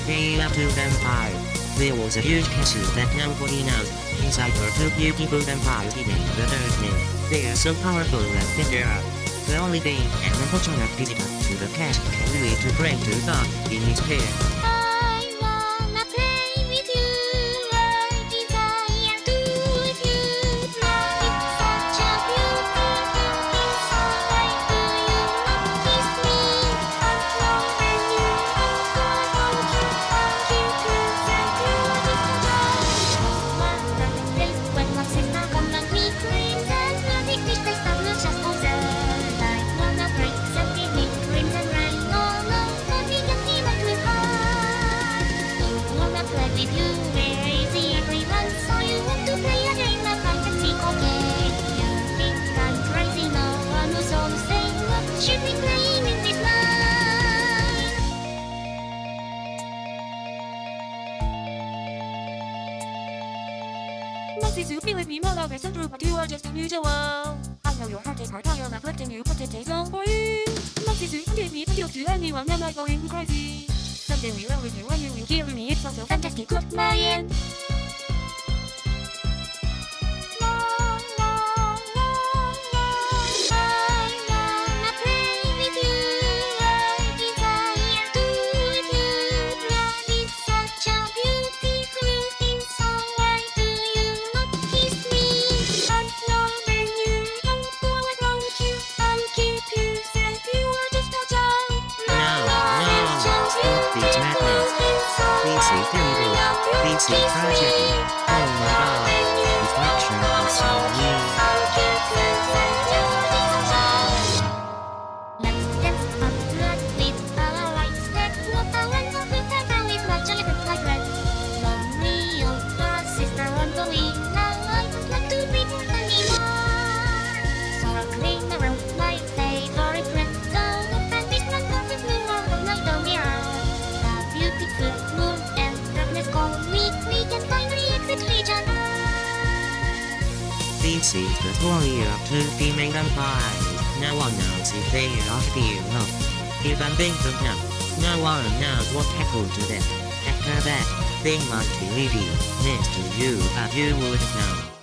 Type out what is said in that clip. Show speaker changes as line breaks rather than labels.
Day up to vampire. There was a huge castle that nobody knows. Inside were two beautiful vampires hidden in the darkness. They are so powerful and dangerous. The only thing an unfortunate visitor to the castle can do is to pray to God in his prayer.
I wanna play with you. I desire to with you. It's such a beautiful thing inside. Do you not kiss me? I'm loving you. I want you. Thank you. One perfect place when my sister come and we dreams and nothing this place that looks just over. I wanna break something with dreams and rain. No, nothing can be like with heart. Wanna play with you, where is everyone? So you want to play a game of hide and seek, okay? You think I'm crazy? No one who's all the same. What should we playing in this night?
Maxis, you feel with me, my love is untrue, but you are just unusual. I know your heart is hard, I am afflicting you, but it takes long for you. Maxis, you give me appeal to anyone, am I going crazy? Someday we will with you when you will hear me, it's all so fantastic, good man.
I wanna play with you. I desire to with you. Love is such a beautiful thing, so why do you not kiss me? I'm loving you. I want you. I'll keep you safe. You are just a child.
Stop this madness. This is terrible. This is tragedy. Oh my god. Reflection is so mean.
Let's dance on blood with our lights. That's what I want to be. That is not a little like red. Lonely old sister on the wing. Now I don't like to be born anymore. So I'll clean around my favorite friend. Don't look at this not perfect moon or the night of the earth. The beautiful moon and darkness call me. We can finally exit each other.
This is the story of two female vampires. No one knows if they are happy or not. Even they don't know. No one knows what happened to them. After that, they might be living next to you, but you wouldn't know.